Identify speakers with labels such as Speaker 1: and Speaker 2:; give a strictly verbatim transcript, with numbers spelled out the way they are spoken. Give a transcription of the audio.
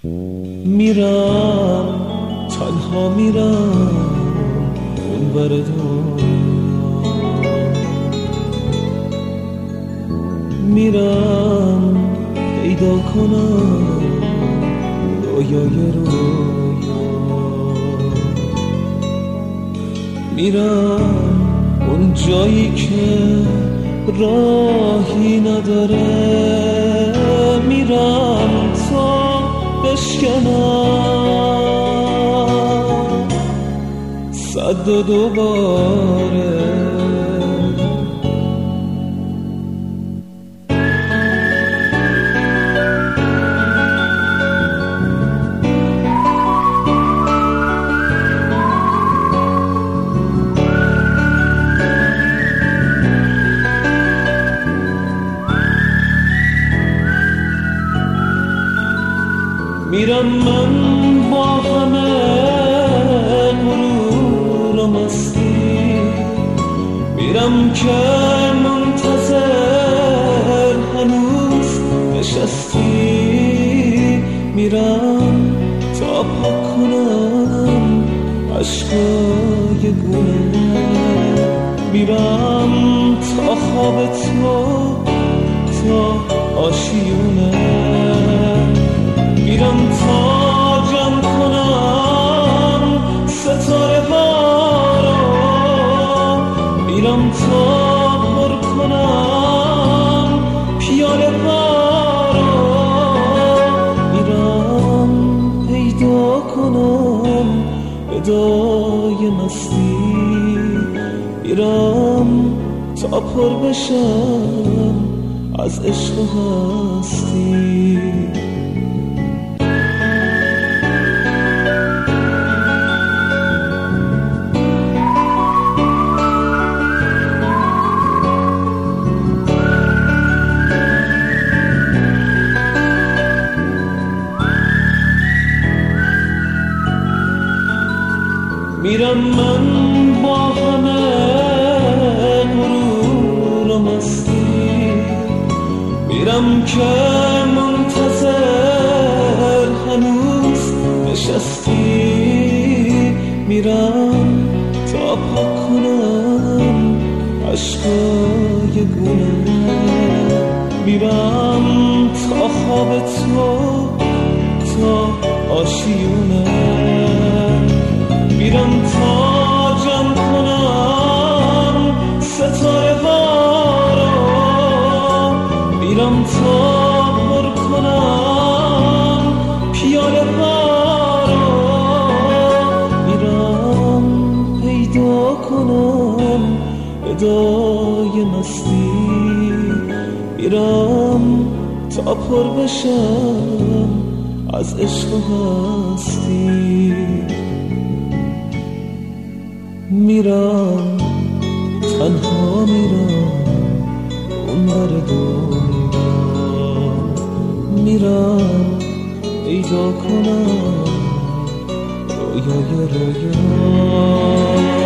Speaker 1: میرم تنها میرم اون بر دنیا، میرم پیدا کنم رویای رویا، میرم اون جایی که راهی نداره، میرم تا بشکنم صد و دوباره. میرم من با همه غرور و مستی، میرم که منتظر هنوز نشستی، میرم تا پاک کنم عشقای گونه، میرم تا خواب تو تا آشیونه، میرم تا جمع کنم ستاره ها رو، میرم تا پر کنم پیاله ها رو، میرم پیدا کنم ادای مستی، میرم تا پر بشم از عشق و هستی. میرم من با همه غرور و مستی، میرم که منتظر هنوز نشستی، میرم تا پاک کنم عشقای گونه، میرم تا خواب تو تا آشیونه، میرم تا جمع کنم ستاره ها رو، میرم تا پر کنم پیاله ها رو، میرم پیدا کنم ادای مستی، میرم تا پر بشم از عشق و هستی، میرم تنها میرم اون بر دنیا، میرم پیدا کنم رویای رویا.